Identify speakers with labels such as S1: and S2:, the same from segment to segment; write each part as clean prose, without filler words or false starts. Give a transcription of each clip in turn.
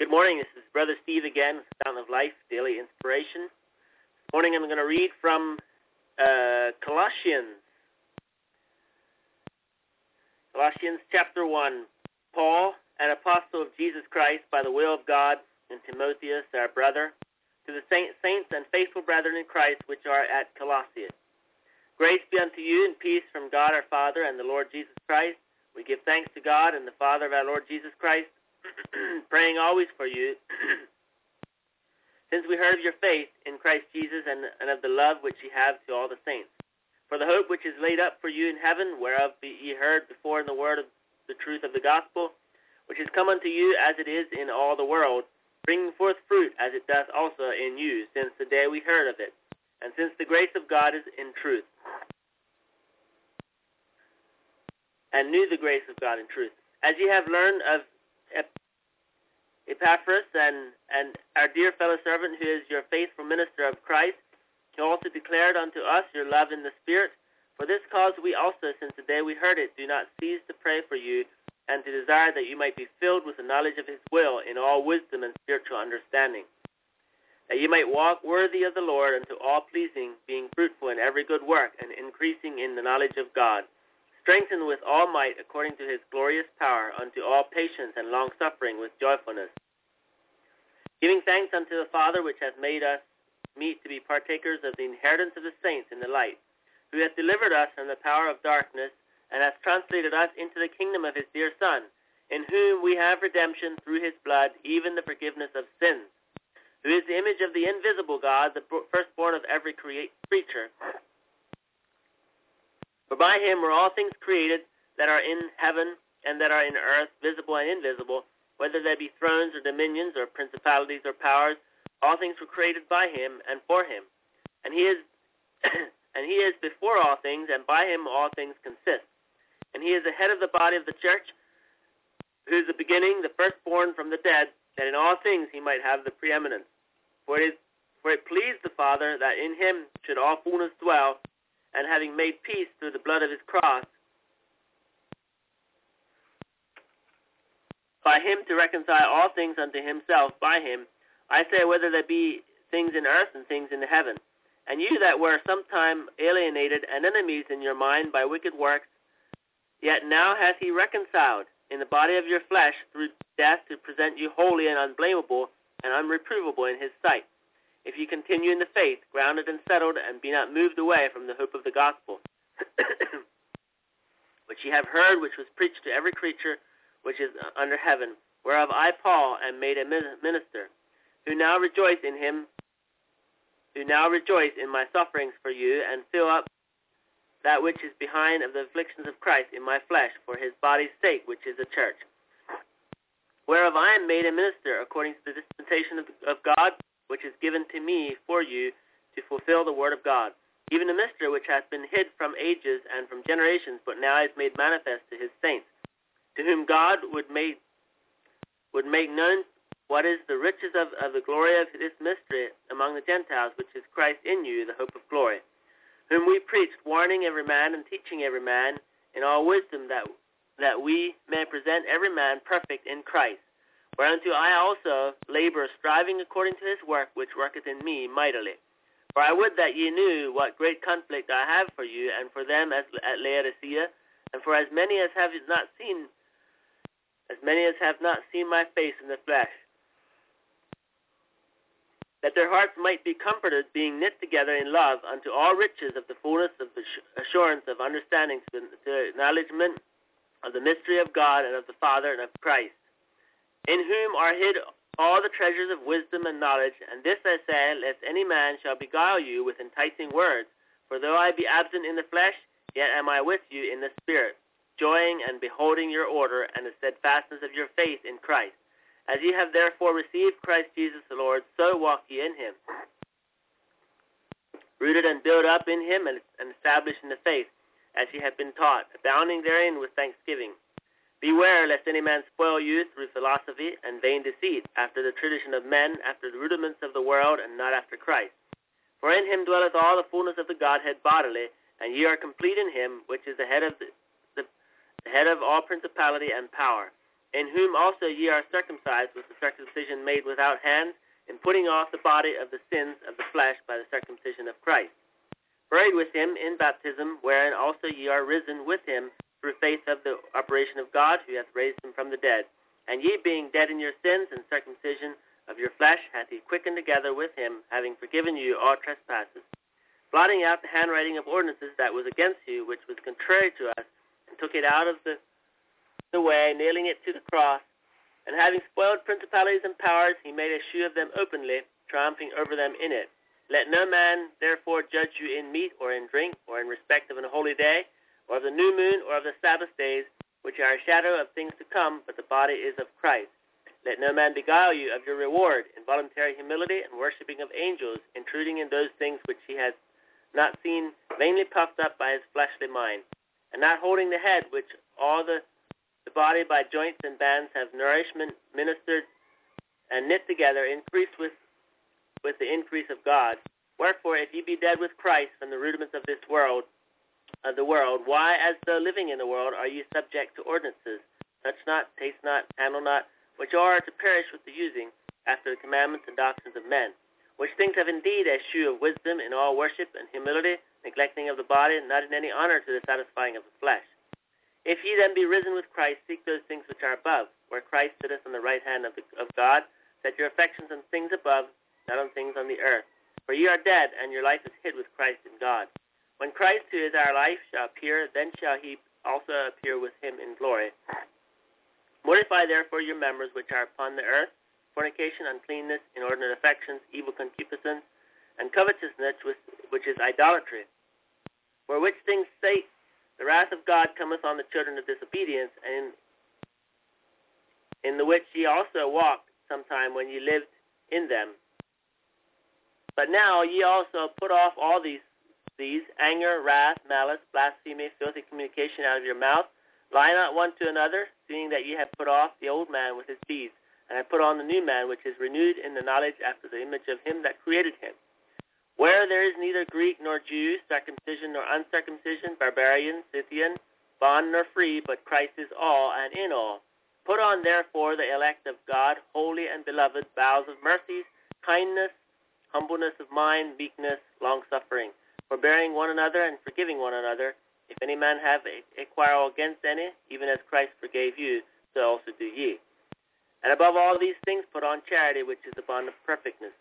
S1: Good morning. This is Brother Steve again with Fountain of Life Daily Inspiration. This morning I'm going to read from Colossians. Colossians chapter 1. Paul, an apostle of Jesus Christ by the will of God, and Timotheus, our brother, to the saints and faithful brethren in Christ which are at Colossae. Grace be unto you and peace from God our Father and the Lord Jesus Christ. We give thanks to God and the Father of our Lord Jesus Christ, praying always for you, since we heard of your faith in Christ Jesus and of the love which ye have to all the saints. For the hope which is laid up for you in heaven, whereof ye heard before in the word of the truth of the gospel, which is come unto you as it is in all the world, bringing forth fruit as it doth also in you, since the day we heard of it, and since the grace of God is in truth, and knew the grace of God in truth. As ye have learned of Epaphras and our dear fellow servant, who is your faithful minister of Christ, who also declared unto us your love in the Spirit. For this cause we also, since the day we heard it, do not cease to pray for you, and to desire that you might be filled with the knowledge of his will in all wisdom and spiritual understanding, that you might walk worthy of the Lord unto all pleasing, being fruitful in every good work, and increasing in the knowledge of God, strengthened with all might according to his glorious power, unto all patience and long-suffering with joyfulness, giving thanks unto the Father, which hath made us meet to be partakers of the inheritance of the saints in the light, who hath delivered us from the power of darkness, and hath translated us into the kingdom of his dear Son, in whom we have redemption through his blood, even the forgiveness of sins, who is the image of the invisible God, the firstborn of every creature. For by him were all things created that are in heaven and that are in earth, visible and invisible, whether there be thrones or dominions or principalities or powers. All things were created by him and for him. And he is and he is before all things, and by him all things consist. And he is the head of the body of the church, who is the beginning, the firstborn from the dead, that in all things he might have the preeminence. For it pleased the Father that in him should all fullness dwell, and having made peace through the blood of his cross, by him to reconcile all things unto himself. By him, I say, whether there be things in earth and things in heaven. And you that were sometime alienated and enemies in your mind by wicked works, yet now hath he reconciled in the body of your flesh through death, to present you holy and unblameable and unreprovable in his sight, if you continue in the faith, grounded and settled, and be not moved away from the hope of the gospel, which ye have heard, which was preached to every creature which is under heaven, whereof I, Paul, am made a minister, who now rejoice in my sufferings for you, and fill up that which is behind of the afflictions of Christ in my flesh, for his body's sake, which is the church, whereof I am made a minister according to the dispensation of God, which is given to me for you to fulfill the word of God, even a mystery which hath been hid from ages and from generations, but now is made manifest to his saints, to whom God would make known what is the riches of the glory of this mystery among the Gentiles, which is Christ in you, the hope of glory, whom we preached, warning every man and teaching every man in all wisdom, that we may present every man perfect in Christ. Whereunto I also labor, striving according to his work, which worketh in me mightily. For I would that ye knew what great conflict I have for you, and for them as at Laodicea, and for as many as have not seen my face in the flesh, that their hearts might be comforted, being knit together in love, unto all riches of the fullness of the assurance of understanding, to the acknowledgement of the mystery of God and of the Father and of Christ, in whom are hid all the treasures of wisdom and knowledge. And this I say, lest any man shall beguile you with enticing words. For though I be absent in the flesh, yet am I with you in the Spirit, joying and beholding your order and the steadfastness of your faith in Christ. As ye have therefore received Christ Jesus the Lord, so walk ye in him, rooted and built up in him, and established in the faith, as ye have been taught, abounding therein with thanksgiving. Beware lest any man spoil you through philosophy and vain deceit, after the tradition of men, after the rudiments of the world, and not after Christ. For in him dwelleth all the fullness of the Godhead bodily, and ye are complete in him, which is the head of all principality and power. in whom also ye are circumcised with the circumcision made without hands, in putting off the body of the sins of the flesh by the circumcision of Christ, buried with him in baptism, wherein also ye are risen with him through faith of the operation of God, who hath raised him from the dead. And ye, being dead in your sins, and circumcision of your flesh, hath he quickened together with him, having forgiven you all trespasses, blotting out the handwriting of ordinances that was against you, which was contrary to us, and took it out of the way, nailing it to the cross. And having spoiled principalities and powers, he made a shew of them openly, triumphing over them in it. Let no man therefore judge you in meat or in drink, or in respect of an holy day, or of the new moon, or of the Sabbath days, which are a shadow of things to come, but the body is of Christ. Let no man beguile you of your reward, in voluntary humility and worshipping of angels, intruding in those things which he has not seen, vainly puffed up by his fleshly mind, and not holding the head, which all the body by joints and bands have nourishment ministered and knit together, increased with the increase of God. Wherefore, if ye be dead with Christ from the rudiments of this world, why, as though living in the world, are ye subject to ordinances? Touch not, taste not, handle not, which are to perish with the using, after the commandments and doctrines of men, which things have indeed a shew of wisdom in all worship and humility, neglecting of the body, not in any honor to the satisfying of the flesh. If ye then be risen with Christ, seek those things which are above, where Christ sitteth on the right hand of God. Set your affections on things above, not on things on the earth. For ye are dead, and your life is hid with Christ in God. When Christ, who is our life, shall appear, then shall he also appear with him in glory. Mortify therefore your members which are upon the earth, fornication, uncleanness, inordinate affections, evil concupiscence, and covetousness, which is idolatry. For which things sake the wrath of God cometh on the children of disobedience, and in the which ye also walked sometime when ye lived in them. But now ye also put off all these anger, wrath, malice, blasphemy, filthy communication out of your mouth. Lie not one to another, seeing that ye have put off the old man with his deeds, and have put on the new man, which is renewed in the knowledge after the image of him that created him. Where there is neither Greek nor Jew, circumcision nor uncircumcision, barbarian, Scythian, bond nor free, but Christ is all and in all. Put on therefore the elect of God, holy and beloved, bowels of mercies, kindness, humbleness of mind, meekness, long-suffering, forbearing one another and forgiving one another. If any man have a quarrel against any, even as Christ forgave you, so also do ye. And above all these things put on charity, which is the bond of perfectness.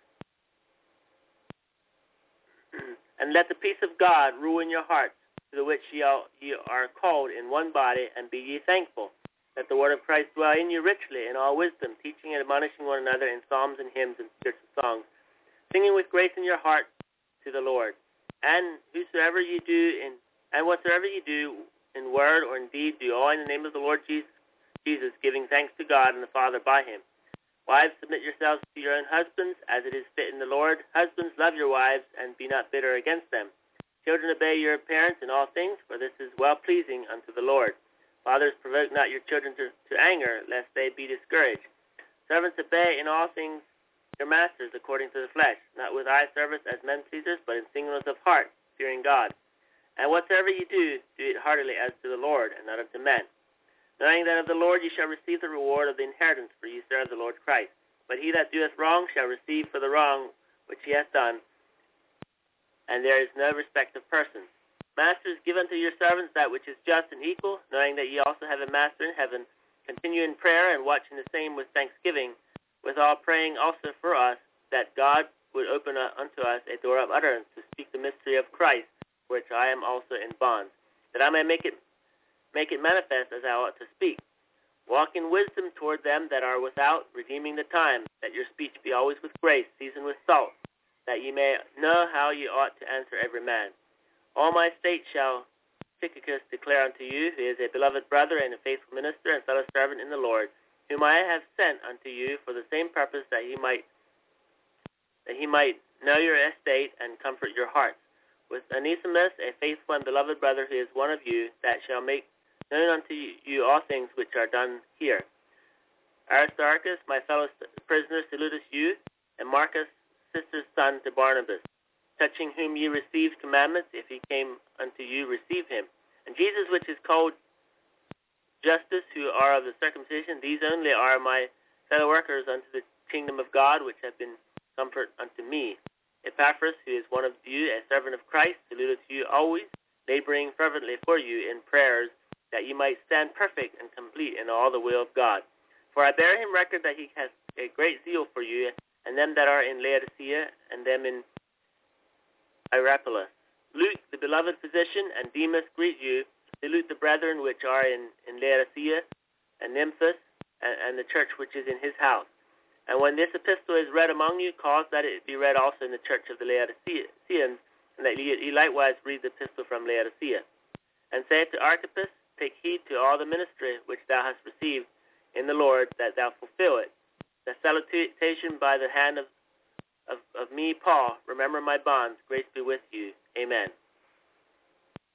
S1: And let the peace of God rule in your hearts, to the which ye are called in one body, and be ye thankful. Let the word of Christ dwell in you richly in all wisdom, teaching and admonishing one another in psalms and hymns and spiritual songs, singing with grace in your heart to the Lord. And whatsoever ye do in word or in deed, do all in the name of the Lord Jesus, giving thanks to God and the Father by him. Wives, submit yourselves to your own husbands, as it is fit in the Lord. Husbands, love your wives, and be not bitter against them. Children, obey your parents in all things, for this is well-pleasing unto the Lord. Fathers, provoke not your children to anger, lest they be discouraged. Servants, obey in all things your masters according to the flesh, not with eye service as men-pleasers, but in singleness of heart, fearing God. And whatsoever ye do, do it heartily as to the Lord, and not unto men, knowing that of the Lord ye shall receive the reward of the inheritance, for ye serve the Lord Christ. But he that doeth wrong shall receive for the wrong which he hath done, and there is no respect of persons. Masters, give unto your servants that which is just and equal, knowing that ye also have a master in heaven. Continue in prayer, and watching the same with thanksgiving, withal praying also for us, that God would open unto us a door of utterance to speak the mystery of Christ, for which I am also in bonds, that I may make it manifest as I ought to speak. Walk in wisdom toward them that are without, redeeming the time, that your speech be always with grace, seasoned with salt, that ye may know how ye ought to answer every man. All my state shall Tychicus declare unto you, who is a beloved brother and a faithful minister and fellow servant in the Lord, whom I have sent unto you for the same purpose, that he might know your estate and comfort your hearts. With Onesimus, a faithful and beloved brother, who is one of you, that shall make known unto you all things which are done here. Aristarchus, my fellow prisoner, saluteth you, and Marcus, sister's son to Barnabas, touching whom ye received commandments. If he came unto you, receive him. And Jesus, which is called Justus, who are of the circumcision, these only are my fellow workers unto the kingdom of God, which have been comfort unto me. Epaphras, who is one of you, a servant of Christ, saluteth you always, laboring fervently for you in prayers, that ye might stand perfect and complete in all the will of God. For I bear him record that he has a great zeal for you, and them that are in Laodicea, and them in Hierapolis. Luke, the beloved physician, and Demas greet you. Salute the brethren which are in Laodicea, and Nymphas, and the church which is in his house. And when this epistle is read among you, cause that it be read also in the church of the Laodiceans, and that ye likewise read the epistle from Laodicea. And say to Archippus, take heed to all the ministry which thou hast received in the Lord, that thou fulfill it. The salutation by the hand of me, Paul. Remember my bonds. Grace be with you. Amen.